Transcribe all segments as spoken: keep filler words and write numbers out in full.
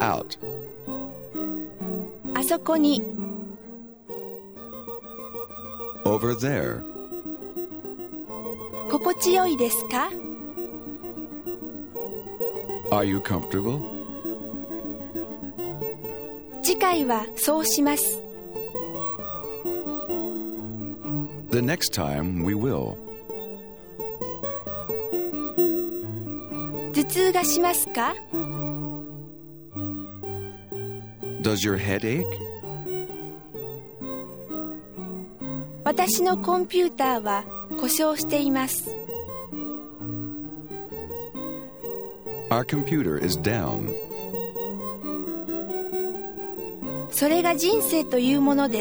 out. あそこに。 Over there. 心地よいですか？ Are you comfortable? 次回はそうします。 The next time we will. 頭痛がしますか？ Does your head ache? 私のコンピューターは故障しています。 Our computer is down. それが人生というものです。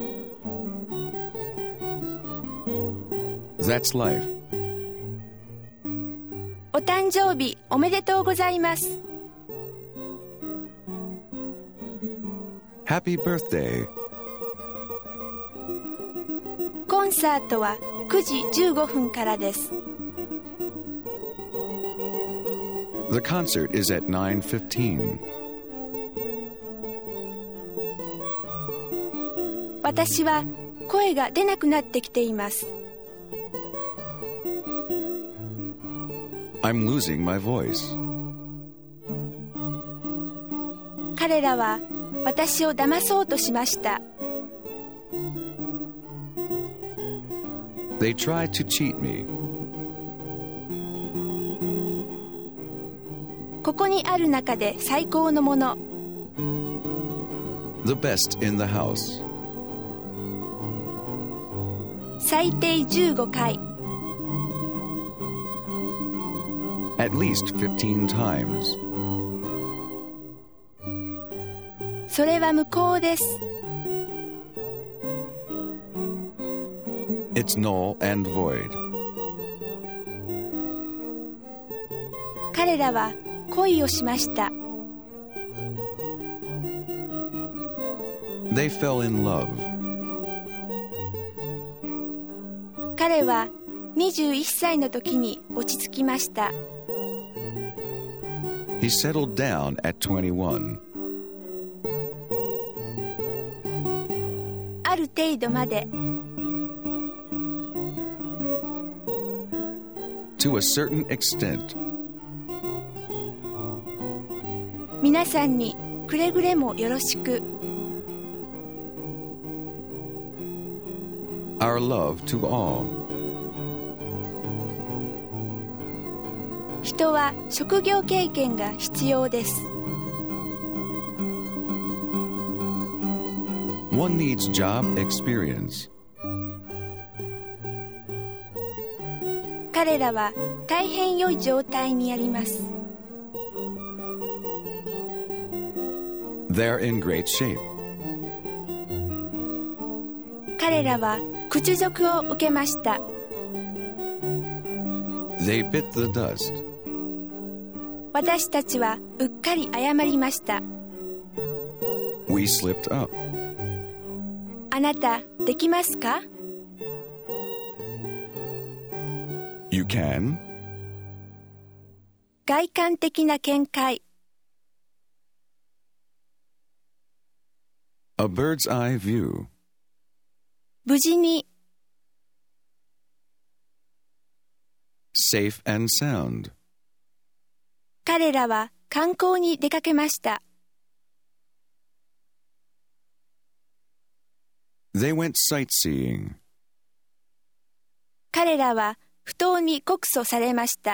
That's life. お誕生日おめでとうございます。 Happy birthday. コンサートはくじじゅうごふんからです。 The concert is at nine fifteen. 私は声が出なくなってきています。 I'm losing my voice. 彼らは私を騙そうとしました。 They tried to cheat me. ここにある中で最高のもの。 The best in the house. 最低じゅうごかい。 At least fifteen times. それは無効です。 It's null and void. 彼らは恋をしました。 They fell in love. 彼はにじゅういっさいの時に落ち着きました。 He settled down at twenty-one. ある程度まで。 To a certain extent. 皆さんにくれぐれもよろしく。 Our love to all. 人は職業経験が必要です。 One needs job experience. 彼らは大変良い状態にあります。 They're in great shape. 彼らは屈辱を受けました。 They bit the dust. 私たちはうっかり謝りました。 We slipped up. あなたできますか？ You can. 外観的な見解。 A bird's eye view. 無事に。 Safe and sound. 彼らは観光に出かけました。 They went sightseeing. 彼らは不当に告訴されました。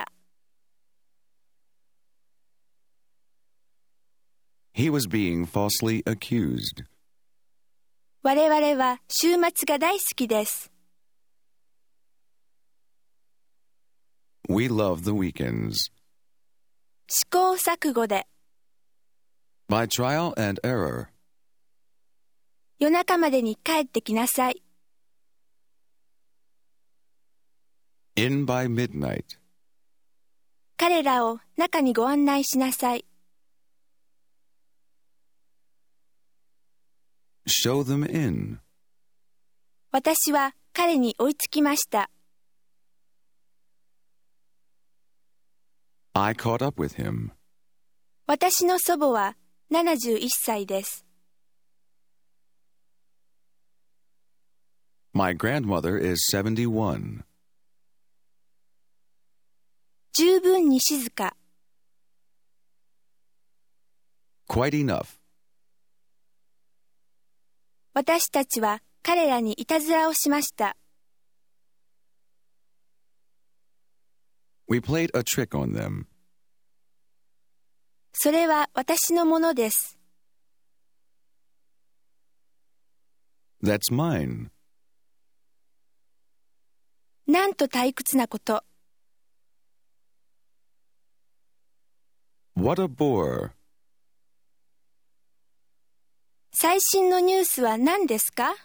He was being falsely accused. 我々は週末が大好きです。 We love the weekends. 試行錯誤で。 By trial and error. 夜中までに帰ってきなさい。 In by midnight. 彼らを中にご案内しなさい。 Show them in. 私は彼に追いつきました。 I caught up with him. 私の祖母はななじゅういっさいです。 My grandmother is seventy-one. 十分に静か。 Quite enough. 私たちは彼らにいたずらをしました。 We played a trick on them. それは私のものです。 That's mine. なんと退屈なこと。 What a bore. 最新のニュースは何ですか？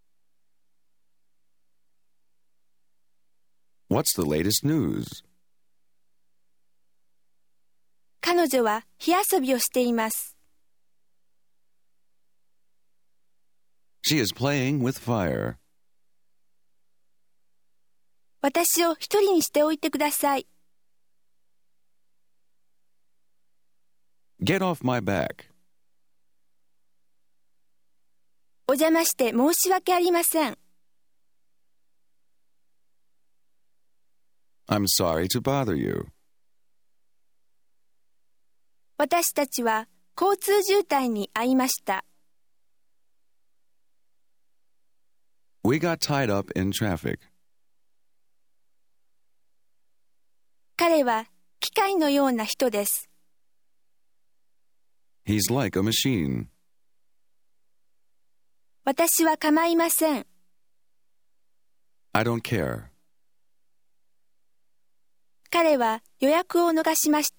What's the latest news? 彼女は火遊びをしています。 She is playing with fire. 私を一人にしておいてください。 Get off my back. お邪魔して申し訳ありません。 I'm sorry to bother you. 私たちは交通渋滞に遭いました。 We got tied up in traffic. 彼は機械のような人です。 He's like a machine. 私は構いません。 I don't care. 彼は予約を逃しました。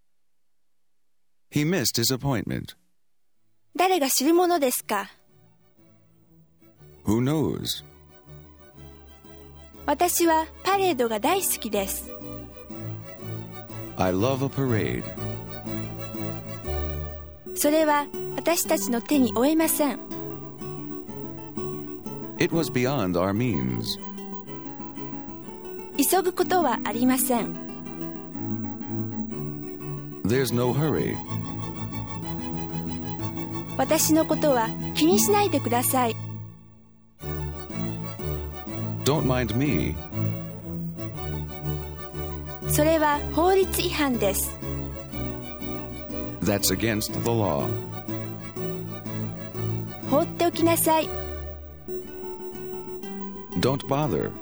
He missed his appointment. 誰が知るものですか？ Who knows? 私はパレードが大好きです。 I love a parade. それは私たちの手に負えません。 It was beyond our means. 急ぐことはありません。 There's no hurry. 私のことは気にしないでください。 Don't mind me. それは法律違反です。 That's against the law. 放っておきなさい。 Don't bother.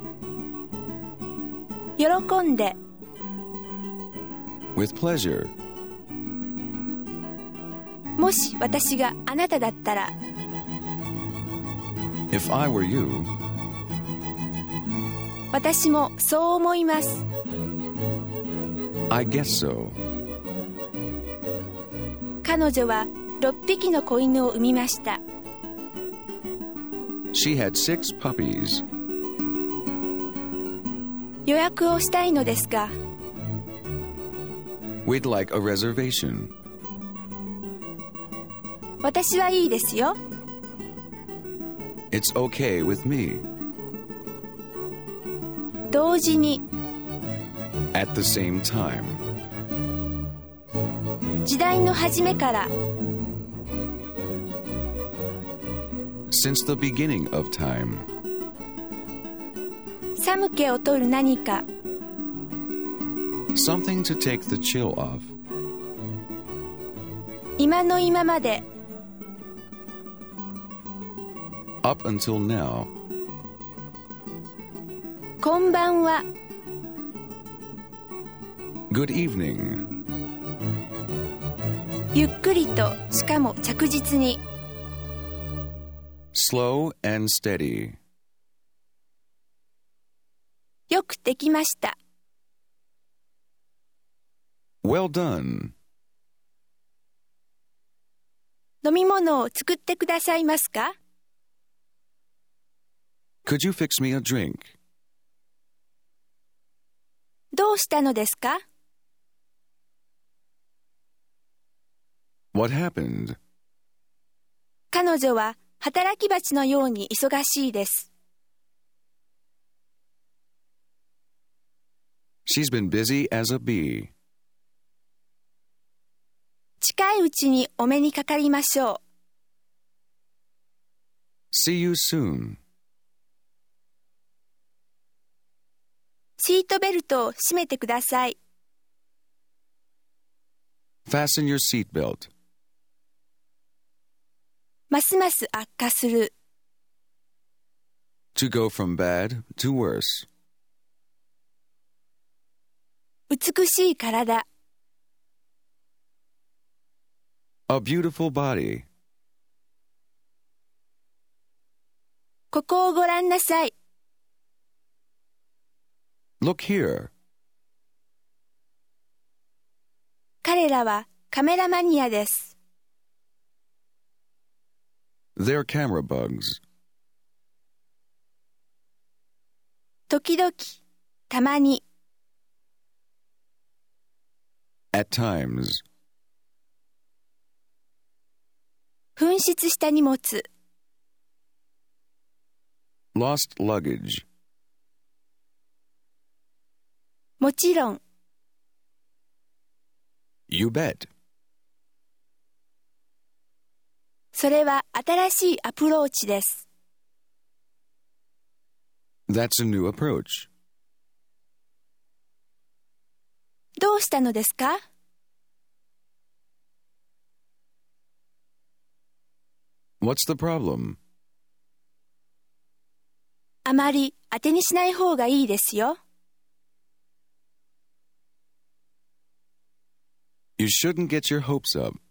喜んで。 With pleasure. もし私があなただったら。 If I were you. 私もそう思います。 I guess so. 彼女はろっぴきの子犬を産みました。 She had six puppies. 予約をしたいのですが。 We'd like a reservation. 私はいいですよ。 It's okay with me. 同時に。 At the same time. 時代の初めから。 Since the beginning of time. 寒気を取る何か。 Something to take the chill off. 今の今まで。 Up until now. こんばんは。 Good evening. ゆっくりとしかも着実に。 Slow and steady. よくできました。 Well done. 飲み物を作ってくださいますか？ Could you fix me a drink? どうしたのですか？ What happened? 彼女は働き蜂のように忙しいです。 She's been busy as a bee. 近いうちにお目にかかりましょう。 See you soon. シートベルトを締めてください。 Fasten your seatbelt. ますます悪化する。 To go from bad to worse. 美しい体。 A beautiful body. ここをご覧なさい。 Look here. 彼らはカメラマニアです。 They're camera bugs. 時々、たまに。 At times. 紛失した荷物。 Lost luggage. もちろん。 You bet. それは新しいアプローチです。 That's a new approach. どうしたのですか？ What's the problem? あまり当てにしない方がいいですよ。 You shouldn't get your hopes up.